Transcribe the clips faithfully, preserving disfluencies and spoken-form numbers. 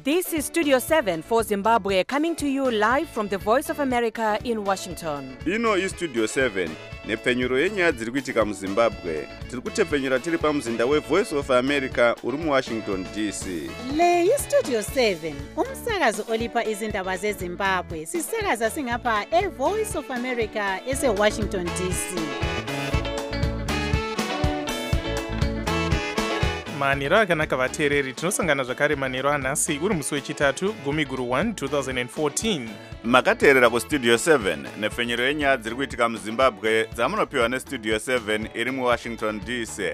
This is Studio seven for Zimbabwe, coming to you live from the Voice of America in Washington. Ino is Studio seven. Nepfenyuro yenyaya dziri kuitika muZimbabwe. Tiri kutepfenyura tiri pamuzinda weVoice of America uri muWashington D C. Le iStudio seven, umsakazo olipa izindaba zeZimbabwe. Sisakaza singapha eVoice of America eseWashington D C. maniro akanaka vateereri, tinosangana zvakare maniro anhasi uri musi wechitatu gumi guru one two thousand fourteen. Makateerera kuStudio seven nepfenyuro yenyaya dziri kuitika muZimbabwe dzamunopiwa neStudio seven iri muWashington D C.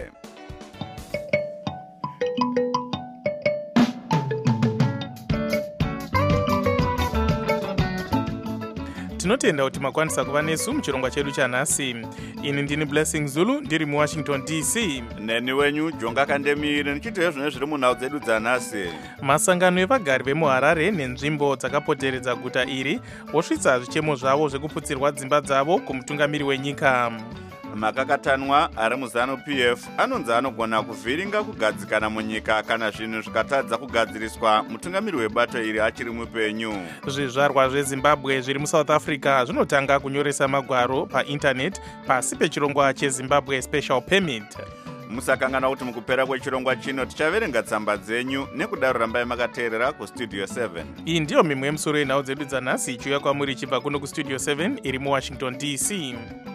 Tinotenda kuti makwanisa kuva nesu muchirongwa chedu chanhasi. Ini ndini Blessing Zulu ndiri muWashington D C. Neni wenyu Jonga Kandemire nichiteyo zvine zviri munhau dzedu dzanhasi. Masangano evagari vemuHarare nenzvimbo dzakapoteredza guta iri vosvitsa zvichemo zvavo zvekuputsirwa dzimba dzavo kumutungamiri wenyika. Makakatanwa ari muzanu P F anonzi anogona kuvhiringa kugadzikana munyika kana zvinhu zvikatadza kugadziriswa mutungamiri webato iri achiri mupenyu. Zvizvarwa zveZimbabwe zviri muSouth Africa zvinotanga kunyoresa magwaro paindaneti pasi pechirongwa cheZimbabwe Special Permit. Musakangana kuti mukupera kwechirongwa chino tichaverenga tsamba dzenyu nekudaro rambai makateerera kuStudio seven. Iyi ndiyo mimwe yemusoro yenhau dzedu dzanhasi ichiuya kwamuri ichibva kuno kuStudio seven iri muWashington D C.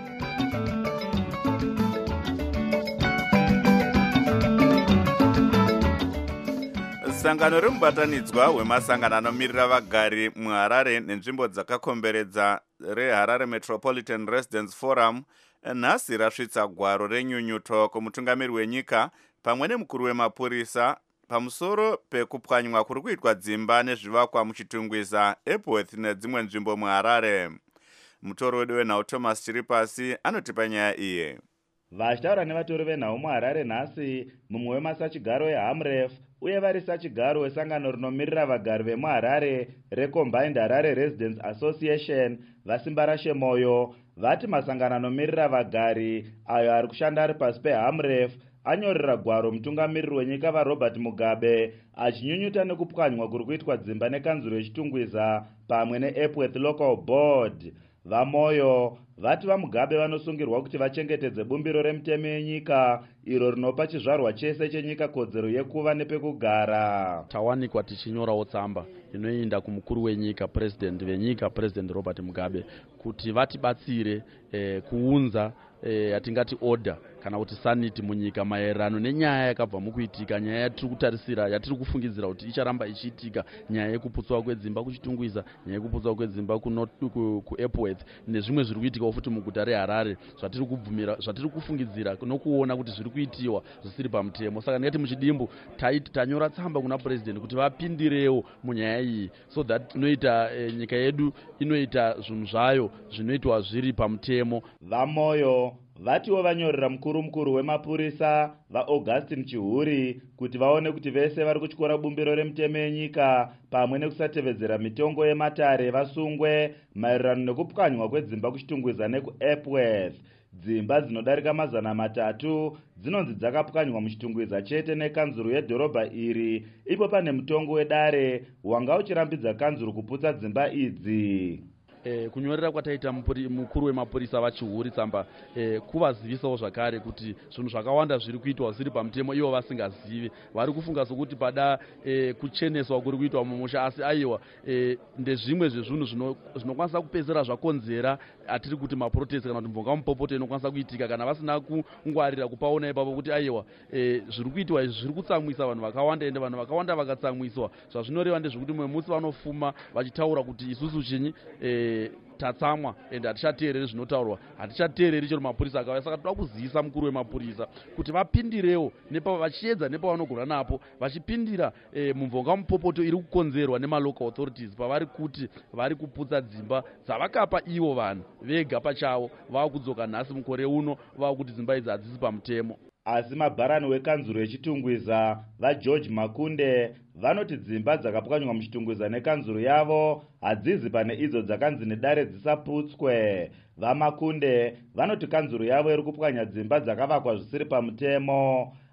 Sangano remubatanidzwa wemasangano anomirira vagari muHarare nenzvimbo dzakakomberedza reHarare Metropolitan Residents Forum nhasi rasvitsa gwaro renyunyuto kumutungamiri wenyika pamwe nemukuru wemapurisa pamusoro pekupwanywa kuri kuitwa dzimba nezvivakwa muchitungwiza Epworth nedzimwe nzvimbo muHarare. Mutoro wedu wenhau Thomas Chiripasi anotipa nyaya iye. Vachitaura nevatori venhau muHarare nhasi mumwe wemasachigaro eHamref uye vari sachigaro wesangano rinomirira vagari vemuHarare reCombined Harare Residents Association Vasimbarashe Moyo vati masangano anomirira vagari ayo ari kushanda ari pasi peHamref anyorera gwaro mutungamiriri wenyika vaRobert Mugabe achinyunyuta nekupwanywa kuri kuitwa dzimba nekanzuro yechitungwiza pamwe neEpworth Local Board. VaMoyo vati vaMugabe vanosungirwa kuti vachengetedze bumbiro remutemo yenyika iro rinopa chizvarwa chese chenyika kodzero yekuva nepekugara. Tawanikwa tichinyorawo tsamba inoenda kumukuru wenyika president venyika president Robert Mugabe kuti vatibatsire eh, kuunza eh, atingati order kana kuti sanity munyika maererano nenyaya yakabva mukuitika, nyaya yatiri kutarisira yatiri kufungidzira kuti icharamba ichiitika, nyaya yekuputswa kwedzimba kuchitungwiza, nyaya yekuputswa kwedzimba kuEpworth nezvimwe zviri kuitika futi muguta reHarare zvatiri kubvumira zvatiri kufungidzira nokuona kuti zviri kuitiwa zvisiri pamutemo. Saka ndikati muchidimbu taiti tanyora tsamba kuna president kuti vapindirewo munyaya iyi so that tinoita eh, nyika yedu inoita zvinhu zvayo zvinoitwa zviri pamutemo. VaMoyo vatiwo vanyorera mukuru mukuru wemapurisa vaAugustine Chihuri kuti vaone kuti vese vari kutyora bumbiro remutemo yenyika pamwe nekusatevedzera mitongo yematare vasungwe maererano nekupwanywa kwedzimba kuchitungwiza nekuEpworth. Dzimba dzinodarika mazana matatu dzinonzi dzakapwanywa muchitungwiza chete nekanzuro yedhorobha iri, ipo pane mutongo wedare wanga uchirambidza kanzuro kuputsa dzimba idzi. Eh, kunyorera kwataita mukuru wemapurisa vaChihuri tsamba eh, kuvazivisawo zvakare kuti zvinhu zvakawanda zviri kuitwa zviri pamutemo ivo vasingazivi, vari kufunga sokuti pada eh, kucheneswa kuri kuitwa mumusha, asi aiwa eh, ndezvimwe zvezvinhu zvinokwanisa kupedzera zvakonzera atiri kuti maprotest kana kuti mvonga mupopoto inokwanisa kuitika kana vasina kungwarira kupaona ipapo kuti aiwa eh, zviri kuitwa izvi zviri kutsamwisa vanhu vakawanda, ende vanhu vakawanda vakatsamwiswa zvazvinoreva ndezvekuti mumwe musi vanofuma vachitaura kuti isusu chinyi eh, tatsamwa ende hatichateereri zvinotaurwa, hatichateereri chero mapurisa akauya. Saka toda kuziisa mukuru wemapurisa kuti vapindirewo nepa vachiedza nepavanogona napo vachipindira e, mumvonga mupopoto iri kukonzerwa nemalocal authorities pavari kuti vari kuputsa dzimba dzavakapa ivo vanhu vega pachavo vava kudzoka nhasi mukore uno vava kuti dzimba idzi hadzisi pamutemo. Asi mabharani wekanzuro yechitungwiza vaGeorge Makunde vanoti dzimba dzakapwanywa muchitungwiza nekanzuro yavo hadzizi pane idzo dzakanzi nedare dzisaputswe. VaMakunde vanoti kanzuro yavo iri kupwanya dzimba dzakavakwa zvisiri pamutemo.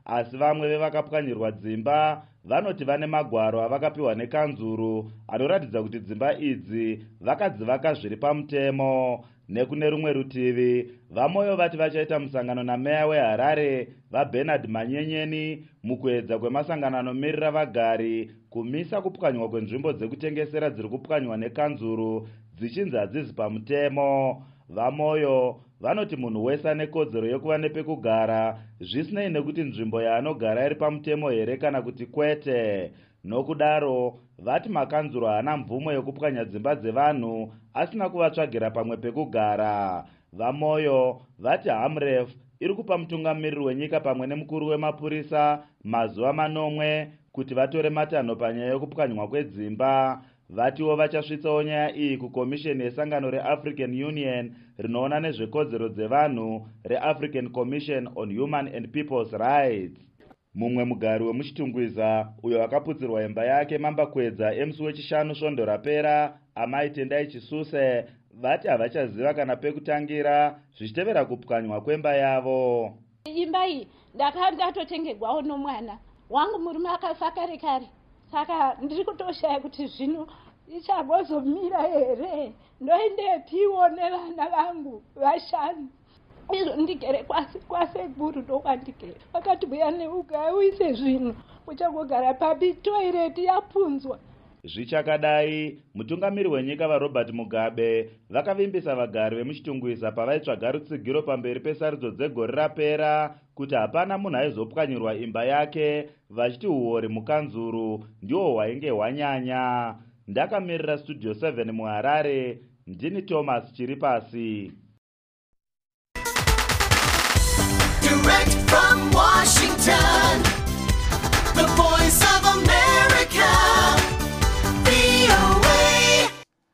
asi vamwe vevakapwanyirwa dzimba vanoti vane magwaro avakapiwa nekanzuru anoratidza kuti dzimba idzi vakadzivaka zviri pamutemo. Nekune rumwe rutivi, vamoyo vati vachaita musangano nameya weHarare vaBernard Manyenyeni mukuedza kwemasangano anomirira vagari kumisa kupwanywa kwenzvimbo dzekutengesera dziri kupwanywa nekanzuru dzichinzi hadzizi pamutemo. Vamoyo vanoti munhu wese ane kodzero yekuva nepekugara zvisinei nekuti nzvimbo yaanogara iri pamutemo here kana kuti kwete. Nokudaro vati makanzuro haana mvumo yekupwanya dzimba dzevanhu asina kuvatsvagira pamwe pekugara. Vamoyo vati Hamref iri kupa mutungamiriri wenyika pamwe nemukuru wemapurisa mazuva manomwe kuti vatore matanho panyaya yekupwanywa kwedzimba. Vatiwo vachasvitsawo nyaya iyi kukomisheni yesangano reAfrican Union rinoona nezvekodzero dzevanhu reAfrican Commission on Human and People's Rights. Mumwe mugari wemuchitungwiza uyo akaputsirwa imba yake mambakwedza emusi wechishanu svondo rapera amai Tendai Chisuse vati havachaziva kana pekutangira zvichitevera kupwanywa kwemba yavo. Imba iyi ndakatotengerwawo nomwana wangu murume akafa kare kare, saka ndiri kutoshaya kuti zvino ichagozomira here ndoendepiwo nevana vangu vashanu. Izvo ndigere kwasi kwasekuru ndokwandigere vakatibhuya neuga uise zvinhu uchagogara papi toireti yapunzwa. Zvichakadai, mutungamiri wenyika vaRobert Mugabe vakavimbisa vagari vemuchitungwiza pavaitsvaga rutsigiro pamberi pesarudzo dzegore rapera kuti hapana munhu aizopwanyirwa imba yake, vachiti uori mukanzuru ndihwo hwainge hwanyanya. Ndakamirira Studio seven muHarare, ndini Thomas Chiripasi. Direct from Washington, the voice of America, V O A.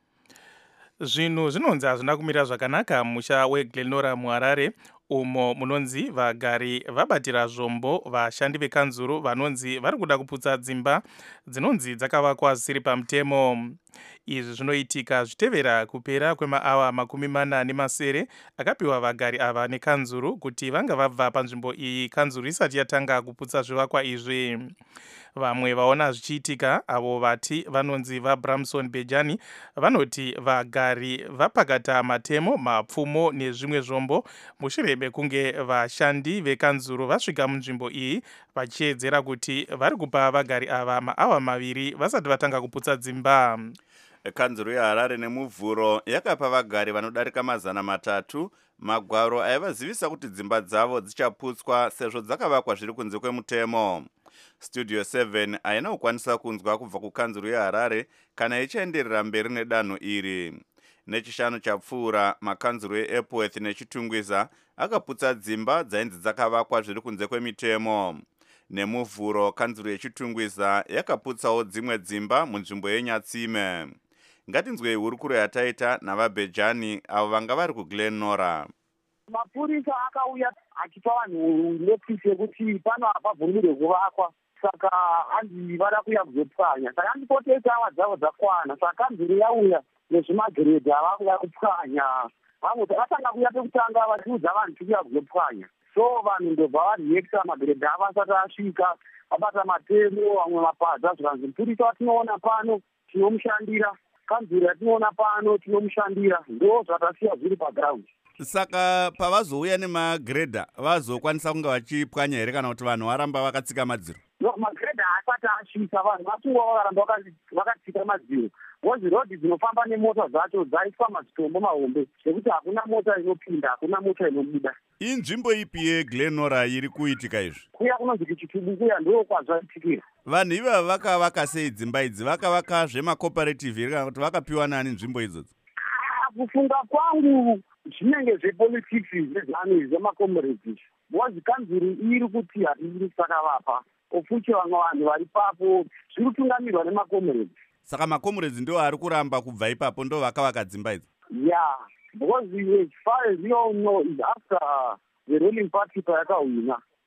Zvinhu zvinonzi hazvina kumira zvakanaka musha weGlenora muHarare umo munonzi vagari vabatira zvombo vashandi vekanzuru vanonzi vari kuda kuputsa dzimba dzinonzi dzakavakwa zvisiri pamutemo. Izvi zvinoitika zvitevera kupera kwemaawa makumi mana nemasere akapiwa vagari ava nekanzuru kuti vanga vabva panzvimbo iyi kanzuru isati yatanga kuputsa zvivakwa izvi. Vamwe vaona zvichiitika avo vati vanonzi vaBramson Bejani vanoti vagari vapakata matemo, mapfumo nezvimwe zvombo mushure mekunge vashandi vekanzuru vasvika munzvimbo iyi vachiedzera kuti vari kupa vagari ava maawa maviri vasati vatanga kuputsa dzimba. Kanzuru yeHarare nemuvhuro yakapa vagari vanodarika mazana matatu magwaro aivazivisa kuti dzimba dzavo dzichaputswa sezvo dzakavakwa zviri kunze kwemutemo. Studio seven haina kukwanisa kunzwa kubva kukanzuru yeHarare kana ichaenderera mberi nedanho iri. Nechishanu chapfuura makanzuru eEpworth neChitungwiza akaputsa dzimba dzainzi dzakavakwa zviri kunze kwemitemo. Nemuvhuro kanzuru yeChitungwiza yakaputsawo dzimwe dzimba munzvimbo yeNyatsime. Ngatinzwei hurukuro yataita navaBejani avo vanga vari kuGlenora. Mapurisa akauya achipa vanhu notisi yekuti pano hapabvumirwe kuvakwa, saka hanzi vada kuuya kuzopwanya. Saka handipotesa awa dzavo dzakwana, saka kanzuru yauya nezvimagiredhi ava kuuya kupwanya. Vamwe vakatanga kuuya pekutanga vachiudza vanhu tikuuya kuzopwanya. So vanhu ndobva variekta magiredhi ava asati asvika, vabata matemo, vamwe mapadza zvikanzi mupurisa watinoona pano tinomushandira, kanzuru yatinoona pano tinomushandira, ndo zvatasiya zviri pagraundi. Saka pavazouya nemagredha vazokwanisa kunge vachipwanya here kana kuti vanhu varamba vakatsika madziro? No, magredha asati asvika, vanhu vasungwa vakaramba vakatsika madziro. Mozi rodhi dzinofamba nemota dzacho dzaiswa mazitombo mahombe zvekuti hakuna mota inopinda, hakuna mota inobuda. Inzvimbo ipi yeGlenora iri kuitika izvi? Kuya kunonzi kuChitubu kuya ndo kwazvaitikira. Vanhu ivava vakavaka sei dzimba idzi? Vakavaka zvemacooperative here kana kuti vakapiwa nani nzvimbo idzodzo? Kufunga kwangu zvinenge zvepolitics zvezvani zvemakomrades. Mozi kanzuru iri kuti hatiri sakavapa. Ofuche vamwe vanhu vari papo zviri kutungamirwa nemakomrades. Saka makomrades ndo ari kuramba kubva ipapo ndo vakavaka dzimba idzi? Yeah, because as far as we all know is after the ruling party payakahwina.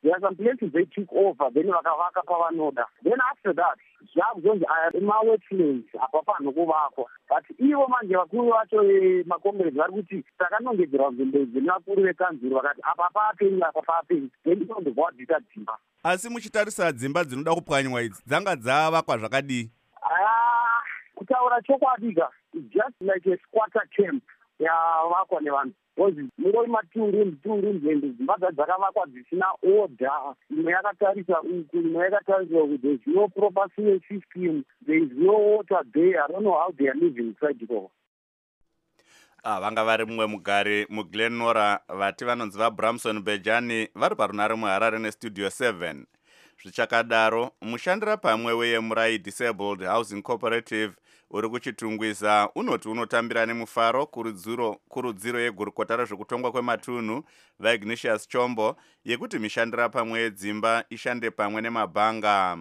there are some places they took over, then vakavaka pavanoda. Then after that, zvakuzonzi ema-workplace apa panokuvakwa. But ivo manje vakuru vacho makomrades vari kuti takanongedzera nzvimbo idzi nevakuru vekanzuro vakati apa papenyu apa papenyu, then inondobva wadzita dzimba. Asi muchitarisa dzimba dzinoda kupwanywa idzi dzanga dzavakwa zvakadii? Ah, kutaura chokwadi, it's just like a squatter camp yavakwa nevanhu. Because muroi ma-two rooms, two rooms and dzimba dzakavakwa dzisina order. Imwe yakatarisa uku, imwe yakatarisa uku. There's no proper sewage system. There is no water there. I don't know how they are living inside it all. Ah, vanga vari mumwe mugari muGlenora vati vanonzi vaBramson Bejani vari parunare muHarare neStudio seven. Zvichakadaro, mushandira pamwe weyemurai Disabled Housing Cooperative uri kuchitungwiza unoti unotambira nemufaro kurudziro kurudziro yegurukota rezvekutongwa kwematunhu vaIgnatius Chombo yekuti mishandira pamwe yedzimba ishande pamwe nemabhanga.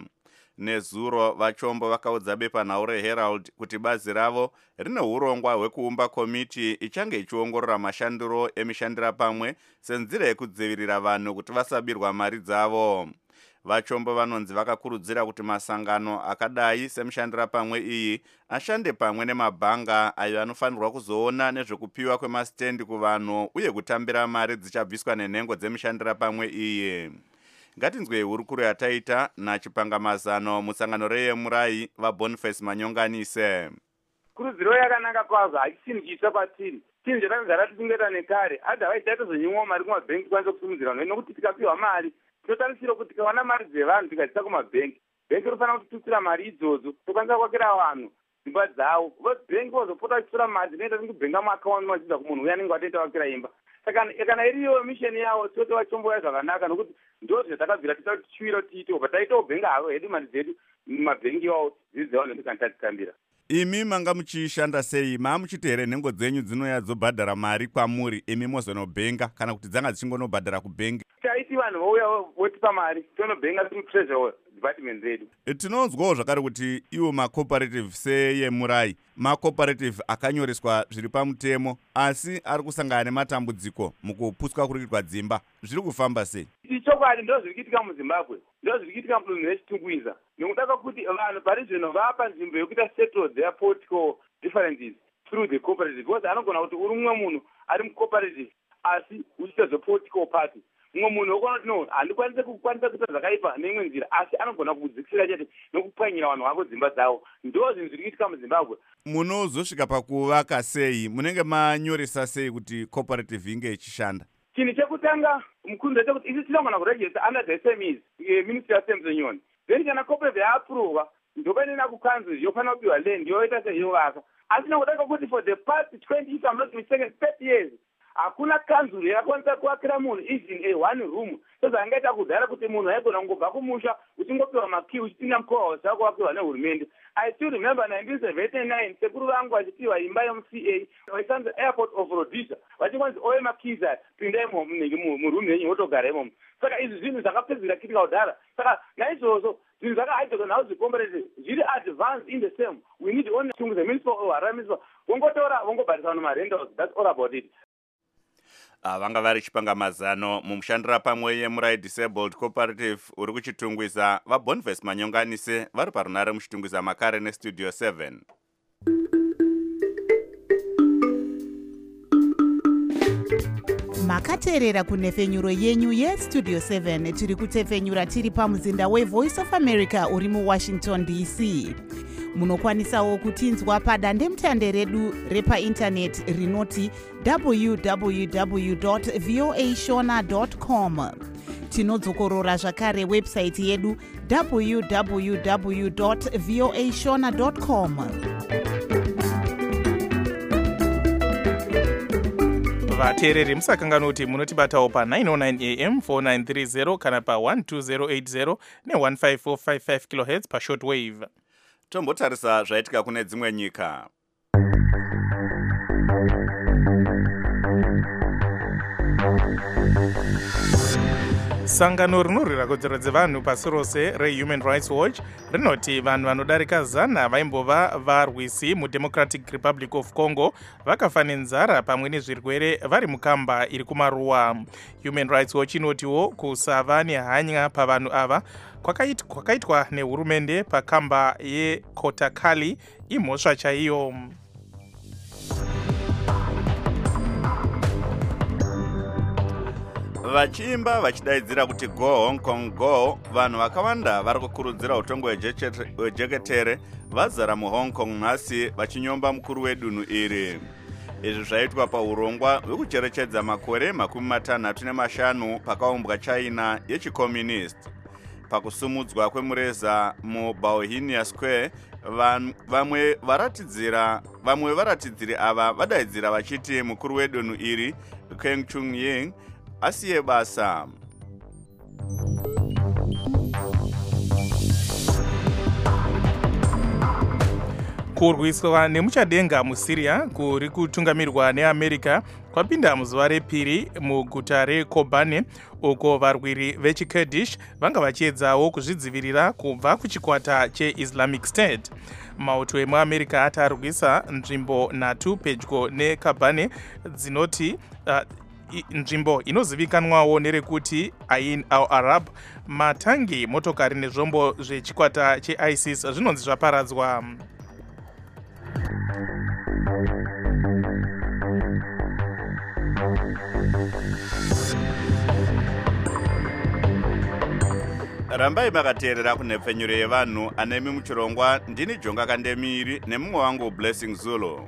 Nezuro vaChombo vakaudza bepanhau reHerald kuti bazi ravo rine urongwa hwekuumba komiti ichange ichiongorora mashandiro emishandira pamwe senzira yekudzivirira vanhu kuti vasabirwa mari dzavo. VaChombo vanonzi vakakurudzira kuti masangano akadai semishandira pamwe iyi ashande pamwe nemabhanga ayo anofanirwa kuzoona nezvekupiwa kwemastendi kuvanhu uye kutambira mari dzichabviswa nenhengo dzemishandira pamwe iyi. Ngatinzwe hurukuro yataita nachipangamazano musangano reyemurai vaBoniface Manyonganise. Kurudziro yakanaka kwazvo, hachisini chiitwa kwatiri. Chinhu chatakagara tichingeta nekare, otherwise taitozonyimwa mari kumabhengi tikwanise kusimudzira vanhu, nokuti tikapiwa mari totarisira kuti tikawana mari dzevanhu tikadziisa kumabhengi, bhengi rofanira kutitutsira mari idzodzo tokwanisa kuakira vanhu dzimba dzavo. Bhengi vozopota vachitsura mari dzinoita nekubhenga muakaunti vachibva kumunhu uya anenge watoita wakira imba. Saka kana iriyo misheni yavo tote vaChombo zvakanaka, nokuti ndo zvatakabvira tiita kuti tichiwira tiite opa taitobhenga havo hedu mari dzedu mumabhengi iwavo dzidzidzavo ndokantatitambira. Imi manga muchishanda sei? Maamuchiti here nhengo dzenyu dzinouya dzobhadhara mari kwamuri imi mozonobhenga kana kuti dzanga dzichingonobhadhara kubhengi? Taiti vanhu vouya votipa mari tonobhenga tiri treasure department zedu. Tinonzwawo zvakare kuti iwo macooperative seyemurai macooperative akanyoreswa zviri pamutemo asi ari kusangana nematambudziko mukuputswa kuri kuitwa dzimba. Zviri kufamba sei? Chokwadi ndo zviri kuitika muZimbabwe, ndo zviri kuitika mudunhu rechitungwiza, nekudaka kuti vanhu pari zvino vapa nzvimbo yekuita settle their political differences through the cooperative. Because anogona kuti uri mumwe munhu ari mucooperative asi uchiita zvepolitical party. Mumwe munhu wokona kuti no, handikwanise kukwanisa kuita zvakaipa neimwe nzira, asi anogona kudzikisira chete nokupwanyira vanhu vako dzimba dzavo. Ndo zvinhu zviri kuitika muZimbabwe. Munozosvika pakuvaka sei? Munenge manyoresa sei kuti cooperative inge ichishanda? Chinhu chekutanga mukundu chekuti isi tinogona kuregister under the S M Es, Ministry of Sales Union. Then kana cooperative yaapprova ndokaenda kukanzuru yofanira kupiwa land yoita seyovaka. Asi nokudaka kuti for the past twenty, if I'm not mistaken, thirty years hakuna kanzuru yakakwanisa kuakira munhu even a one room. Saka angaita kudhara kuti munhu aigona kungobva kumusha uchingopiwa makey uchipinda mukova wazvako wapiwa nehurumende. I still remember nineteen seventy-nine sekuru vangu vachipiwa imba yemuC A waisanzi airport of Rhodesia, vachikwanzi owe makeys aya pinda imomo murumu yenyu wotogara imomo. Saka izvi zvinhu zvakapedzera kuitika kudhara. Saka naizvozvo zvinhu zvakaaitika nawo zvicooperative zviri advanced in the same. We need only to the municipal or Harare municipal vongotora vongobharisa vanhu marentals. That's all about it. Vanga vari chipangamazano mumushandira pamwe yemurai Disabled Cooperative uri kuchitungwiza vaBoniface Manyonganise vari parunare muchitungwiza makare neStudio seven. Makateerera kunhefenyuro yenyu yeStudio seven tiri kutefenyura tiri pamuzinda weVoice of America uri muWashington D C. Munokwanisawo kutinzwa padandemutande redu repaintaneti rinoti w w w dot voa shona dot com. Tinodzokorora zvakare website yedu w w w dot voa shona dot com. vateereri musakangana kuti munotibatawo pa nine oh nine A M four nine three zero kana pa one two zero eight zero ne one five four five five kilohertz pa shortwave. Tombotarisa zvaitika kune dzimwe nyika. Sangano rinorwira kodzero dzevanhu pasi rose reHuman Rights Watch rinoti vanhu vanodarika zana vaimbova varwisi muDemocratic Republic of Congo vakafa nenzara pamwe nezvirwere vari mukamba iri kumaruwa. Human Rights Watch inotiwo kusava nehanya pavanhu ava kwakaitwa nehurumende pakamba yeKotakali imhosva chaiyo. Vachiimba vachidaidzira kuti go Hong Kong go, vanhu vakawanda vari kukurudzira utongo hwejeketere vazara muHong Kong nhasi vachinyomba mukuru wedunhu iri. Izvi zvaitwa paurongwa hwekucherechedza makore makumi matanhatu nemashanu pakaumbwa China yechicommunist. Pakusumudzwa kwemureza muBauhinia Square, vamwe varatidzira vamwe varatidziri ava vadaidzira vachiti mukuru wedunhu iri Keng Chung-ying asiye basa. Kurwiswa nemuchadenga muSyria kuri kutungamirwa neAmerica kwapinda muzuva repiri muguta reKobane uko varwiri vechikurdish vanga vachiedzawo kuzvidzivirira kubva kuchikwata cheIslamic State. Mauto emuAmerica ati arwisa nzvimbo nhatu pedyo neKobane dzinoti uh, nzvimbo inozivikanwawo nerekuti Ain al-Arab. Matangi, motokari nezvombo zvechikwata cheISIS zvinonzi zvaparadzwa. Rambai makateerera kunhepfenyuro yevanhu anemi muchirongwa. Ndini Jonga Kandemiri nemumwe wangu Blessing Zulu.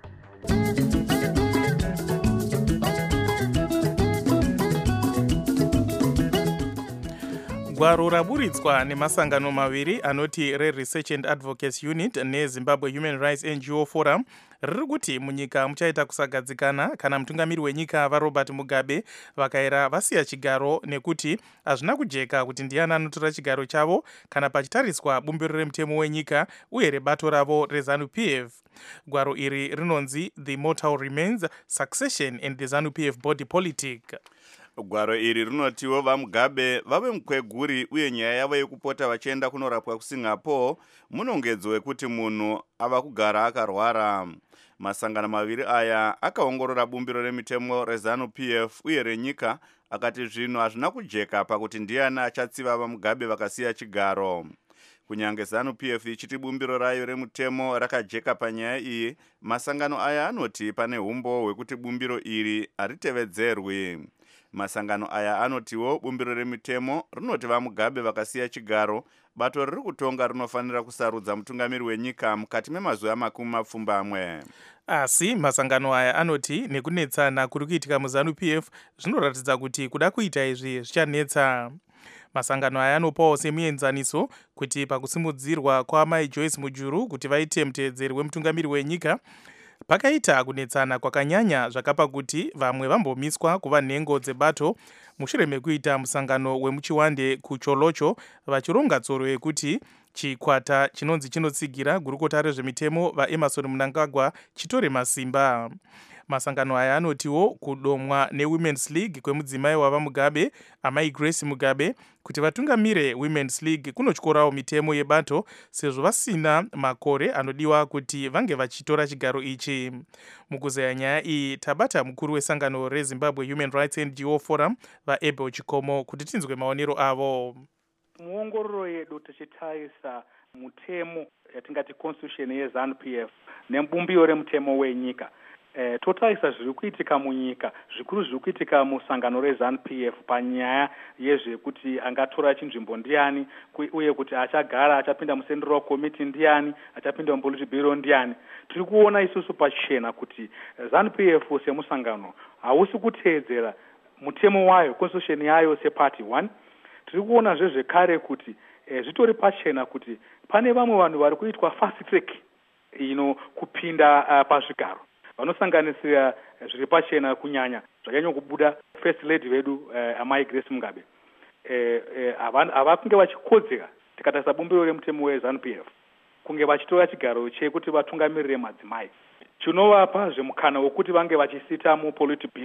Gwaro raburitswa nemasangano maviri anoti reResearch and Advocacy Unit neZimbabwe Human Rights N G O Forum riri kuti munyika muchaita kusagadzikana kana mutungamiri wenyika vaRobert Mugabe vakaira vasiya chigaro nekuti hazvina kujeka kuti ndiani anotora chigaro chavo kana pachitariswa bumbiro remutemo wenyika uye rebato ravo reZANU-P F. Gwaro iri rinonzi The Motto Remains Succession and the ZANU-P F Body Politic. Gwaro iri rinotiwo vaMugabe vave mukweguri uye nyaya yavo yekupota vachienda kunorapwa kuSingapore munongedzo wekuti munhu ava kugara akarwara. Masangano maviri aya akaongorora bumbiro remitemo reZANU-P F uye renyika akati zvino hazvina kujeka pakuti ndiani achatsiva vaMugabe vakasiya chigaro. Kunyange ZANU-P F ichiti bumbiro rayo remutemo rakajeka panyaya iyi, masangano aya anoti pane humbo hwekuti bumbiro iri haritevedzerwi. Masangano aya anotiwo bumbiro remitemo rinoti vaMugabe vakasiya chigaro, bato riri kutonga rinofanira kusarudza mutungamiri wenyika mukati memazuva makumi mapfumbamwe. Asi masangano aya anoti nekunetsana kuri kuitika muZANU-P F zvinoratidza kuti kuda kuita izvi zvichanetsa. Masangano aya anopawo semuenzaniso kuti pakusimudzirwa kwaMai Joyce Mujuru kuti vaite muteedzeri wemutungamiri wenyika pakaita kunetsana kwakanyanya zvakapa kuti vamwe vambomiswa kuva nhengo dzebato mushure mekuita musangano wemuchiwande kuCholocho vachironga tsoro yekuti chikwata chinonzi chinotsigira gurukota rezvemitemo vaEmerson Mnangagwa chitore masimba. Masangano aya anotiwo kudomwa neWomen's League kwemudzimai wavaMugabe Amai Grace Mugabe kuti vatungamire Women's League kunotyorawo mitemo yebato sezvo vasina makore anodiwa kuti vange vachitora chigaro ichi. Mukuzeya nyaya iyi tabata mukuru wesangano reZimbabwe Human Rights N G O Forum vaEbel Chikomo kuti tinzwe maonero avo. Muongororo yedu tichitarisa mutemo yatingati constitution yeZANU-P F nebumbiro remutemo wenyika. Eh, totarisa zviri kuitika munyika, zvikuru zviri kuitika musangano reZANU-P F panyaya yezvekuti angatora chinzvimbo ndiani uye kuti achagara achapinda muCentral Committee ndiani, achapinda muPolitburo ndiani. Tiri kuona isusu pachena kuti ZANU-P F semusangano hausi kuteedzera mutemo wayo, constitution yayo separty one. Tiri kuona zvezvekare kuti eh, zvitori pachena kuti pane vamwe vanhu vari kuitwa fast track ino kupinda uh, pazvigaro. Vanosanganisira zviri pachena kunyanya zvakanyanya kubuda first lady vedu uh, Amai Grace Mugabe. Eh, eh, ava kunge vachikodzera tikatarisa bumbiro remutemo weZANU-P F kunge vachitora chigaro chekuti vatungamirire madzimai. Chinovapa zvemukana wekuti vange vachisita muPolitburo.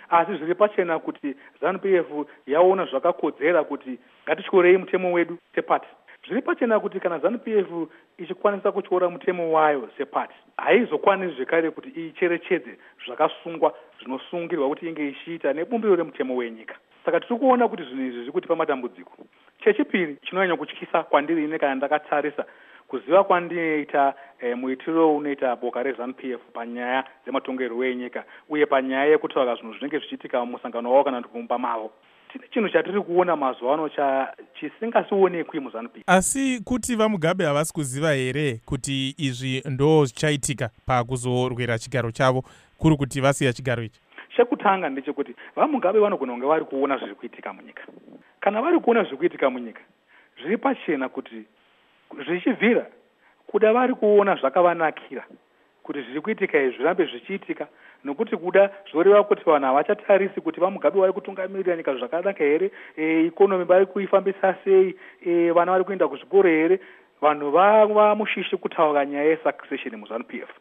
asi zviri pachena kuti ZANU-P F yaona zvakakodzera kuti ngatityorei mutemo wedu sepati. Zviri pachena kuti kana ZANU-P F ichikwanisa kutyora mutemo wayo sepati, haizokwanisi zvekare kuti icherechedze zvakasungwa zvinosungirwa kuti inge ichiita nebumbiro remutemo wenyika. Saka tiri kuona kuti zvinhu izvi zviri kutipa matambudziko. Chechipiri chinonyanya kutyisa kwandiri ine kana ndakatarisa kuziva kwandinoita e, muitiro unoita boka reZANU-P F panyaya dzematongerwo enyika uye panyaya yekutaura zvinhu zvinenge zvichiitika mumusangano wavo kana kumba mavo. Tine chinhu chatiri kuona mazuva ano chisingasionekwi muZANU-P F. Asi kuti vaMugabe havasi kuziva here kuti izvi ndo zvichaitika pakuzorwera chigaro chavo kuri kuti vasiya chigaro ichi? Chekutanga ndechekuti vaMugabe vanogona kunge vari kuona zviri kuitika munyika. Kana vari kuona zviri kuitika munyika, zviri pachena kuti zvichibvira kuda vari kuona zvakavanakira kuti zviri kuitika izvi zvirambe zvichiitika, nokuti kuda zvoreva kuti vanhu havachatarisi kuti vaMugabe vari kutungamirira nyika zvakanaka here, e, ikonomi vari kuifambisa sei, e, vana vari kuenda kuzvikoro here. Vanhu vamushishi kutaura nyaya yesuccession muZANU-P F.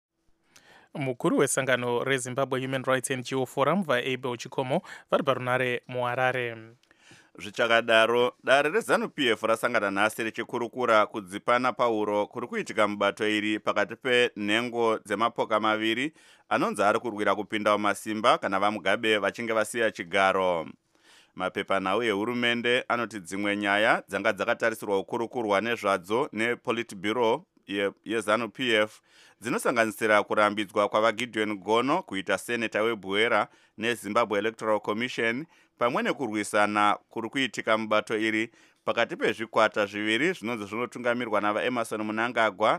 Mukuru wesangano reZimbabwe Human Rights N G O Forum vaAbel Chikomo vari parunare muHarare. Zvichakadaro, dare reZANU-P F rasangana nhasi richikurukura kudzipana pauro kuri kuitika mubato iri pakati penhengo dzemapoka maviri anonzi ari kurwira kupinda mumasimba kana vaMugabe vachinge vasiya chigaro. Mapepanhau ehurumende anoti dzimwe nyaya dzanga dzakatarisirwa kukurukurwa nezvadzo nePolitburo yeZANU-P F dzinosanganisira kurambidzwa kwavaGideon Gono kuita seneta weBwera neZimbabwe Electoral Commission pamwe nekurwisana kuri kuitika mubato iri pakati pezvikwata zviviri zvinonzi zvinotungamirwa navaEmerson Mnangagwa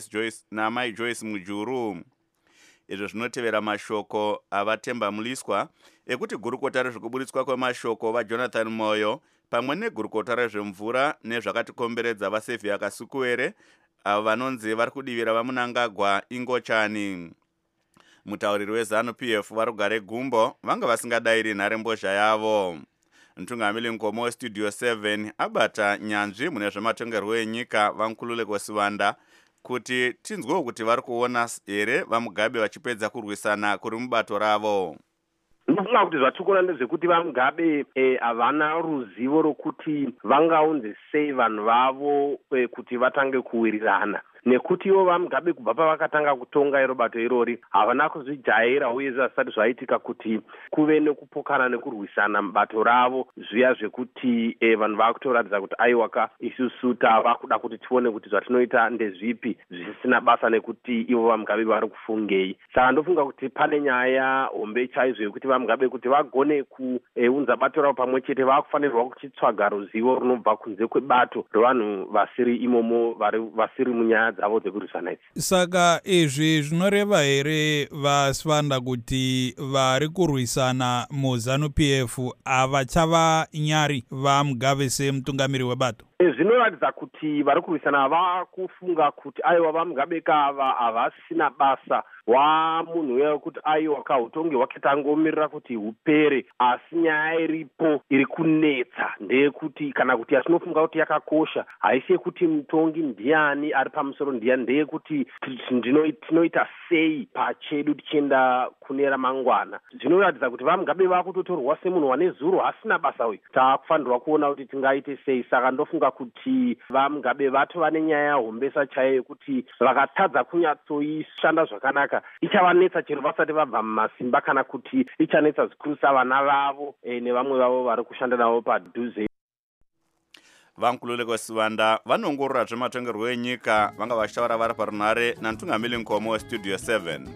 naamai Joyce Mujuru. Izvo zvinotevera mashoko avaTemba Muliswa ekuti gurukota rezvekuburitswa kwemashoko vaJonathan Moyo pamwe negurukota rezvemvura nezvakatikomberedza vaSevia Kasukuwere avo vanonzi vari kudivira vaMnangagwa ingochani. Mutauriri weZANU-P F varugare Gumbo vanga vasingadayiri nharembozha yavo. Ntungamiri Nkomo weStudio seven abata nyanzvi mune zvematongerwo enyika vaNkululeko Sivanda kuti tinzwewo kuti vari kuona here vaMugabe vachipedza kurwisana kuri mubato ravo. Ndinofunga kuti zvatikona ndezvekuti vaMugabe havana e, ruzivo rokuti vangaunze sei vanhu vavo e, kuti vatange kuwirirana. Nekuti ivo vaMugabe kubva pavakatanga kutonga iro bato irori havana kuzvijaira uye zvasati zvaitika kuti kuve nekupokana nekurwisana mubato ravo zviya zvekuti e, vanhu vakutoratidza kuti aiwaka isusu tava kuda kuti tione kuti zvatinoita ndezvipi zvisina basa nekuti ivo vaMugabe vari kufungei. Saka ndofunga kuti pane nyaya hombe chaizvo yekuti vaMugabe kuti vagone kuunza bato ravo pamwe chete vakufanirwa kuchitsvaga ruzivo runobva kunze kwebato rovanhu vasiri imomo vasiri munyaya dzavo dzekurwisana idzi. Saka izvi zvinoreva here vaSivanda kuti vari kurwisana muZANU-P F havachava nyari vaMugabe semutungamiri webato? Zvinoratidza kuti vari kurwisana vakufunga kuti aiwa vaMugabe kava havasina basa wamunhu uya wekuti aiwa kautongi hwake tangomirira kuti hupere, asi nyaya iripo iri kunetsa ndeyekuti kana kuti yatinofunga kuti yakakosha haisi yekuti mutongi ndiani ari pamusoro ndiani, ndeyekuti tinoita sei pachedu tichienda kune ramangwana. Zvinoratidza kuti vaMugabe vakutotorwa semunhu wane zuro asina basa uyu, taakufanirwa kuona kuti tingaite sei. Saka ndofunga kuti vaMugabe vatova nenyaya hombesa chaiyo yekuti vakatadza kunyatsoishanda zvakanaka ichavanetsa chero vasati vabva mumasimba kana kuti ichanetsa zikurusa vana vavo e, nevamwe vavo vari kushanda navo padhuze. vaNkululeko Sivanda vanongorora zvematongerwo enyika vanga vachitaura vari parunare naNtungamiri Nkomo weStudio seven.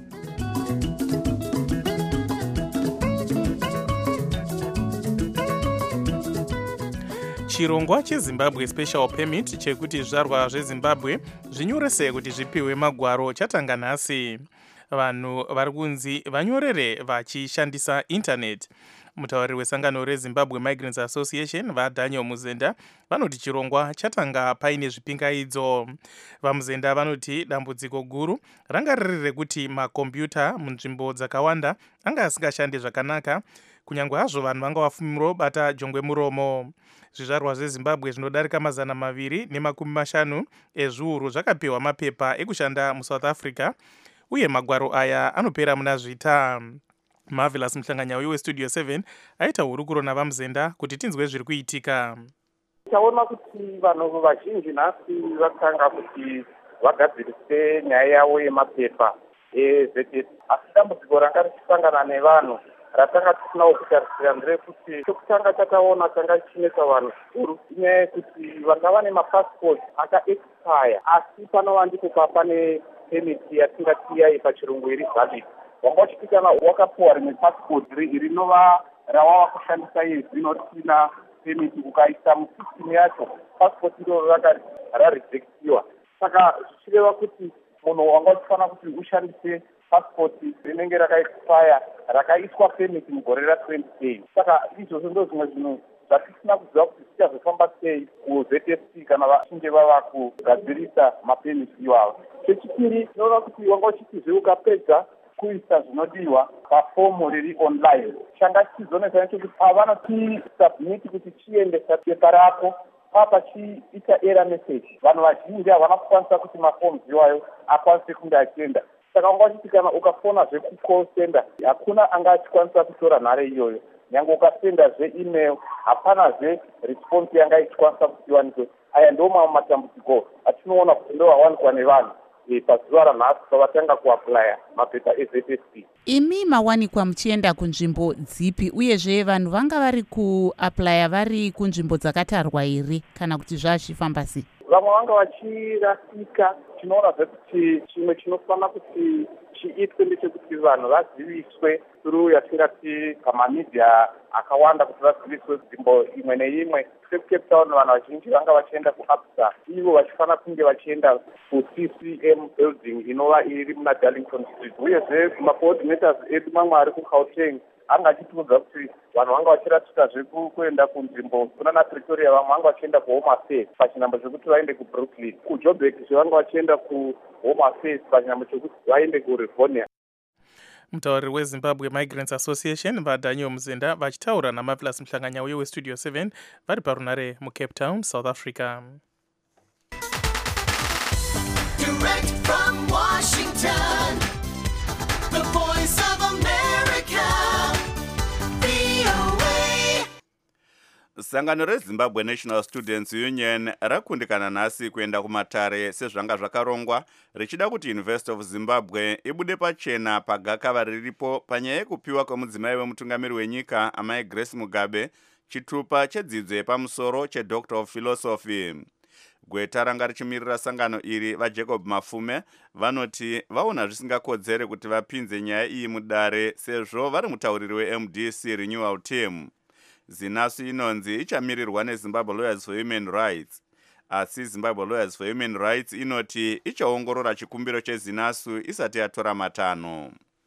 Chirongwa cheZimbabwe Special Permit chekuti zvizvarwa zveZimbabwe zvinyorese kuti zvipiwe magwaro chatanga nhasi. Vanhu vari kunzi vanyorere vachishandisa internet. Mutauriri wesangano reZimbabwe Migrants Association vaDaniel Muzenda vanoti chirongwa chatanga paine zvipingaidzo. VaMuzenda vanoti dambudziko guru ranga riri rekuti makombiyuta munzvimbo dzakawanda anga asingashande zvakanaka, kunyange hazvo vanhu vanga vafumiro jongwe muromo. Zvizvarwa zveZimbabwe zvinodarika mazana maviri nemakumi mashanu ezviuru zvakapiwa mapepa ekushanda muSouth Africa uye magwaro aya anopera muna zvita. Marvelous Mhlanganyauyi westudio seven aita hurukuro navamuzenda kuti tinzwe zviri kuitika. Taona kuti vanhu vazhinji nhasi vatanga kuti vagadzirise nyaya yavo yemapepa ezeti, asi dambudziko ranga richisangana nevanhu ratanga tisinawo kutarisira nderekuti chokutanga takaona tanga chinetsa vanhu zvikuru inyaya yekuti vanga vane mapasipoti akaexpire asi panova ndipo papane pemiti yatingati yai pachirungu iri valid. Wanga uchiti kana wakapuwa rimwe pasipoti rinova rawava kushandisa yezvino risina pemiti ukaisa musystem yacho pasipoti ndo ranga rarejectiwa. Saka zvichireva kuti munhu wanga uchifanira kuti ushandise pasipoti rinenge rakaexpire rakaiswa pemiti mugore ra twenty ten. Saka izvozvo ndo zvimwe zvinhu zvatisina kuziva kuti zvichazofamba sei kuZ S C kana vachinge vava kugadzirisa mapemiti iwavo. Chechipiri tinoona kuti wanga uchitizve ukapedza kuisa zvinodiwa pafomu riri online changa chichizonesa nechekuti pavanoti submit kuti chiendesa pepa rako papa chiita error message, vanhu vazhinji havana kukwanisa kuti mafomu iwayo akwanise kunge achienda. Saka wanga uchiti kana ukafonazve kucall center hakuna anga achikwanisa kutora nhare iyoyo, nyange ukasendazve email hapanazve response yanga ichikwanisa kuti iwanikwe. Aya ndo mamwe matambudziko atinoona kuti ndo awanikwa nevanhu pazuva ranhasi pavatanga kuaplaya mapepa eZ S C. Imi mawanikwa muchienda kunzvimbo dzipi uyezve vanhu vanga vari kuaplaya vari kunzvimbo dzakatarwa here kana kuti zvazvifamba sei? Vamwe vanga vachirasika. Tinoonazve kuti chimwe chinofanira kuti chiitwe ndechekuti vanhu vaziviswe through yatingati pamamedia akawanda kuti vaziviswe nzvimbo imwe neimwe. Cape Town vanhu vazhinji vanga vachienda kuABSA, ivo vachifanira kunge vachienda kuC C M building inova iri muna Darlington Street. Uyezve macoordinators edu mamwe ari kuGauteng anga achitiudza kuti vanhu vanga vachirasika kuenda kunzvimbo kunana Pretoria, vamwe vanga vachienda kuHome Affairs pachinhambo chekuti vaende kuBrooklyn, kuJoburg zvevanga vachienda kuHome Affairs pachinhambo chekuti vaende kuRivonia. Mutauriri weZimbabwe Migrants Association vaDaniel Muzenda vachitaura naMarvelous Mhlanganyauyi westudio seven vari parunare muCape Town, South Africa. Direct from Washington, the voice of America, V O A. Sangano reZimbabwe National Students Union rakundikana nhasi kuenda kumatare sezvanga zvakarongwa richida kuti University of Zimbabwe ibude pachena pagakava riripo panyaya yekupiwa kwemudzimai wemutungamiri wenyika amai Grace Mugabe chitupa chedzidzo yepamusoro cheDoctor of Philosophy. Gweta ranga richimirira sangano iri vaJacob Mafume vanoti vaona zvisingakodzere kuti vapinze nyaya iyi mudare sezvo vari mutauriri weM D C Renewal Team. Zinasu inonzi ichamirirwa neZimbabwe Lawyers for Human Rights. Asi Zimbabwe Lawyers for Human Rights inoti ichaongorora chikumbiro chezinasu isati yatora matano.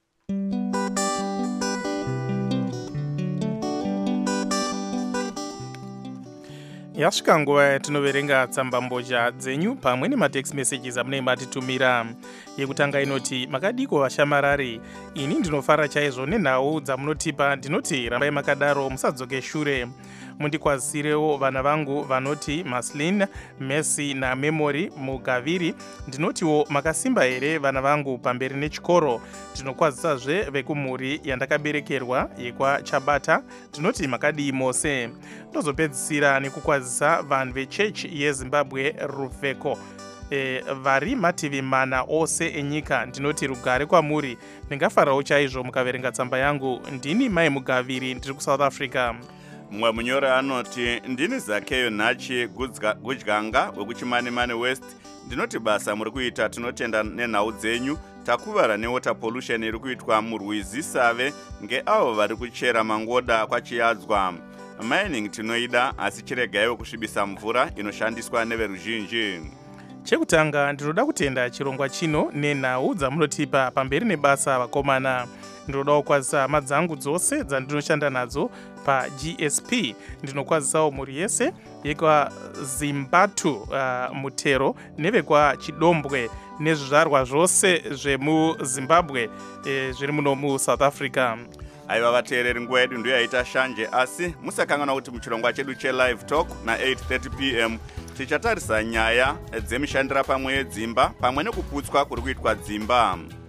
Yasvika nguva yatinoverenga tsambambozha dzenyu pamwe nematext messages amunenge matitumira. Yekutanga inoti makadiko vashamarari, ini ndinofara chaizvo nenhau dzamunotipa, ndinoti rambai makadaro musadzoke shure. Mundikwazisirewo vana vangu vanoti Maslin, Messi na Memory Mugaviri, ndinotiwo makasimba here vana vangu pamberi nechikoro. Ndinokwazisazve vekumhuri yandakaberekerwa yekwa Chabata, ndinoti makadii mose. Ndozopedzisira nekukwazisa vanhu vechechi yeZimbabwe Rufeko. E, vari mativi mana ose enyika, ndinoti rugare kwamuri. Ndingafarawo chaizvo mukaverenga tsamba yangu. Ndini Mai Mugaviri, ndiri kuSouth Africa. Mwe munyori anoti ndini Zakeyo Nachi Gudyanga wekuChimanimani West, ndinoti basa muri kuita tinotenda nenhau dzenyu, takuvara newater pollution iri kuitwa muRwizi Save ngeavo vari kuchera mangoda kwachiyadzwa. Mining tinoida asi chiregaiwo kusvibisa mvura inoshandiswa neveruzhinji. Chekutanga ndinoda kutenda chirongwa chino nenhau dzamunotipa pamberi nebasa vakomana. Ndinoda kukwazisa madzangu dzose dzandinoshanda nadzo paG S P. Ndinokwazisawo mhuri yese yekwa Zimbatu uh, Mutero nevekwa Chidombwe nezvizvarwa zvose zvemuZimbabwe e, zviri muno muSouth Africa. Aiva vateereri, nguva yedu ndiyo yaita shanje, asi musakangana kuti muchirongwa chedu chelive talk na eight thirty p m tichatarisa nyaya dzemishandira pamwe yedzimba pamwe nekuputswa kuri kuitwa dzimba.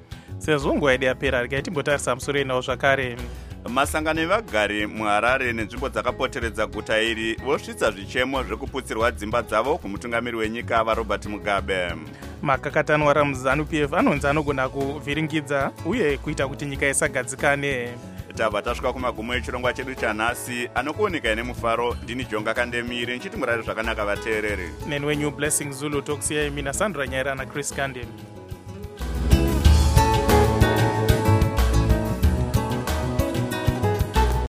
sezvo nguva yedu yapera regai timbotarisa musoro enawo zvakare. Masangano evagari muHarare nenzvimbo dzakapoteredza guta iri vosvitsa zvichemo zvekuputsirwa dzimba dzavo kumutungamiri wenyika vaRobert Mugabe. Makakatanwa ramuZANU P F anonzi anogona kuvhiringidza uye kuita kuti nyika isagadzikane. Tabva tasvika kumagumo echirongwa chedu chanhasi anokuoneka ine mufaro. Ndini Jonga Kandemire nchiti murari zvakanaka vateereri. Neni wenyu Blessing Zulu tokusiyai mina Sandra Nyaira naChris Kandemi.